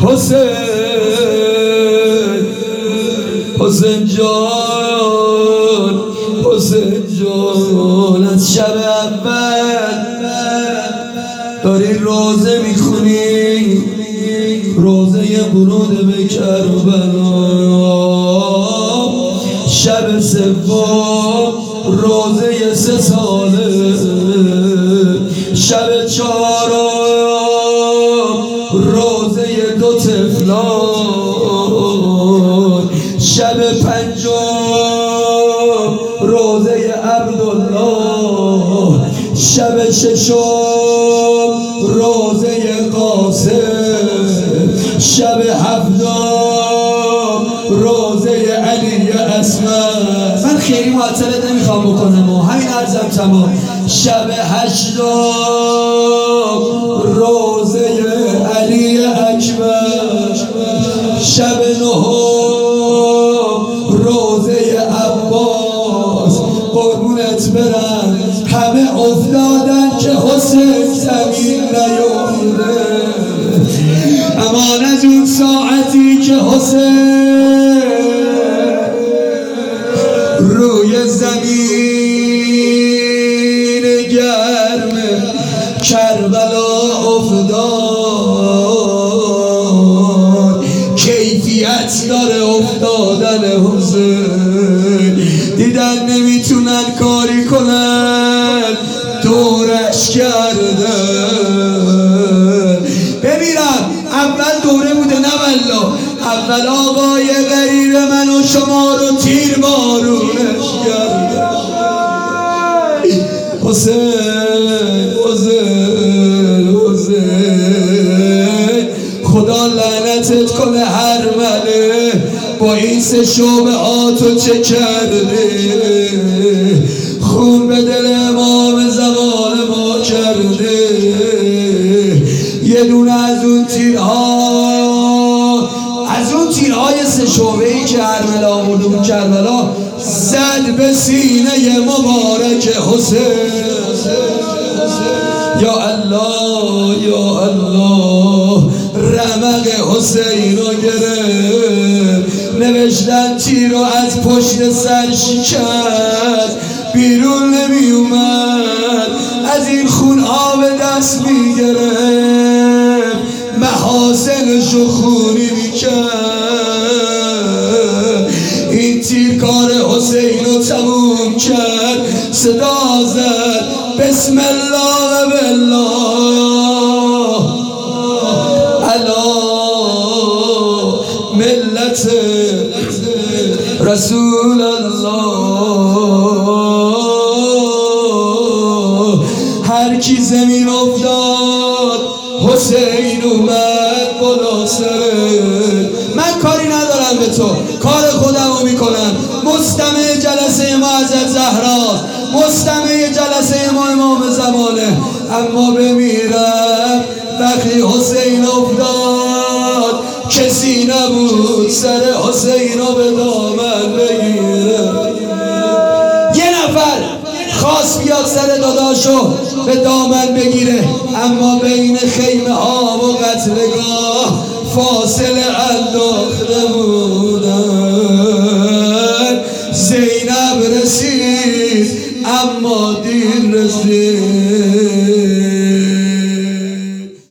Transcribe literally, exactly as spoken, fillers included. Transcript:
حسین حسین جان حسین جان از شب اول داری روزه میخونی، روزه ورود به کربلا. شب سوم روزه سه ساله، شب چهارم روزه دو طفلان، شب پنجم روزه عبدالله، شب ششم روزه قاسم، شب هفتم روزه علی اصغر. من خیلی معطلت نمیخوام بکنم و همین عرضم تمام. شب هشتم روزه علی اکبر، شب نهم روزه عباس. قربونت برم همه افتادن که حسین زمین نیفته، امان از اون ساعتی که حسین روی زمین گرم کربلا افتاد. کیفیت داره افتادن حسین، دیدن نمیتونن کاری کنن، دورش کردن. بمیرم اول دوره بوده نه والله، اول آقای غریب من و شما رو تیر بارونش کردن. حسین حسین حسین خدا لعنتت کنه هر مله، با این سه شبهاتو چه کرده، خون به دل امام زمان ما کرده. یه دونه از اون تیرها، از اون تیرهای سه شعبه‌ای که ارملا آورده بود کربلا، زد به سینه مبارک حسین. یا الله یا الله، رمق حسین رو گرفت، نوشتن تیر رو از پشت سر شکست، بیرون نمی اومد، از این خون آب دست می گرفت، محاسنشو خونی می کرد. این تیر کار حسین رو تموم کرد، صدا زد بسم الله بالله علی ملت رسول الله. هر کی زمین افتاد حسین اومد بالا سره. من کاری ندارم به تو، کار خودم رو میکنم. مستمع جلسه ما حضرت زهراست، مستمع جلسه ما امام زمانه. اما بمیرم وقتی حسین افتاد کسی نبود سر حسین رو به دامن بگیره. یه نفر خواست بیاد سر داداشو به دامن بگیره، اما بین خیمه ها و قتلگاه فاصله انداخته بودن. زینب رسید اما دیر رسید.